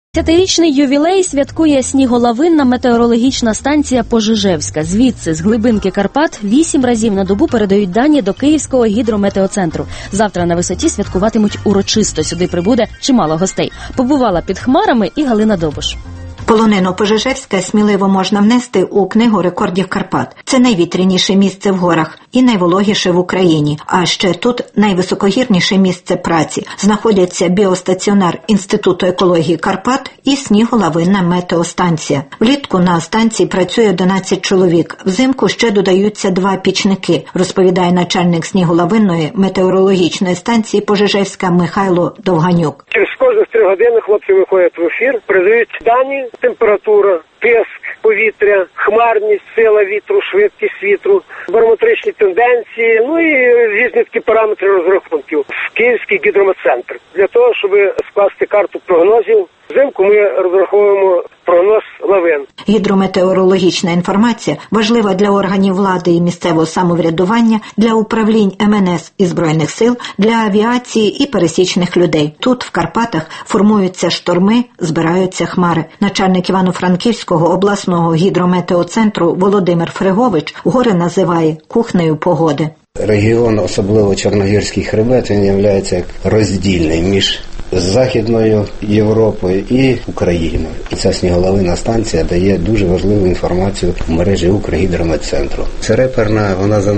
10-річний ювілей святкує сніголовинна метеорологічна станція Пожежевська. Звідси, з глибинки Карпат, 8 разів на добу передають дані до Київського гідрометеоцентру. Завтра на висоті святкуватимуть урочисто. Сюди прибуде чимало гостей. Побувала під хмарами і Галина Добуш. Полонину Пожежевська сміливо можна внести у книгу рекордів Карпат. Це найвітряніше місце в горах і найвологіше в Україні. А ще тут найвисокогірніше місце праці. Знаходяться біостаціонар Інституту екології Карпат і сніголовинна метеостанція. Влітку на станції працює 11 чоловік. Взимку ще додаються 2 пічники, розповідає начальник сніголовинної метеорологічної станції Пожежевська Михайло Довганюк. Через кожних 3 години хлопці виходять в ефір, передають дані, температура, тиск повітря, хмарність, сила вітру, швидкість вітру, барометричні тенденції, і різні такі параметри розрахунків в Київський гідрометцентр. Для того, щоб скласти карту прогнозів, взимку ми розраховуємо прогноз лавин. Гідрометеорологічна інформація важлива для органів влади і місцевого самоврядування, для управлінь МНС і Збройних сил, для авіації і пересічних людей. Тут, в Карпатах, формуються шторми, збираються хмари. Начальник Івано-Франківського обласного гідрометеоцентру Володимир Фригович гори називає кухнею погоди. Регіон, особливо Чорногірський хребет, він є як роздільний між Західною Європою і Україною. І ця сніголовинна станція дає дуже важливу інформацію в мережі Укргідрометцентру. Це реперна, вона